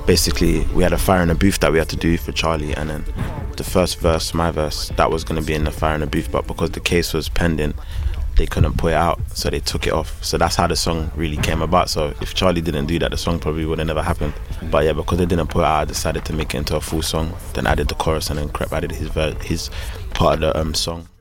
basically we had a Fire in the Booth that we had to do for Charlie, and then the first verse, my verse, that was going to be in the Fire in the Booth, but because the case was pending, they couldn't put it out, so they took it off. So that's how the song really came about. So if Charlie didn't do that, the song probably would have never happened. But yeah, because they didn't put it out, I decided to make it into a full song. Then I did the chorus, and then Crep added his part of the song.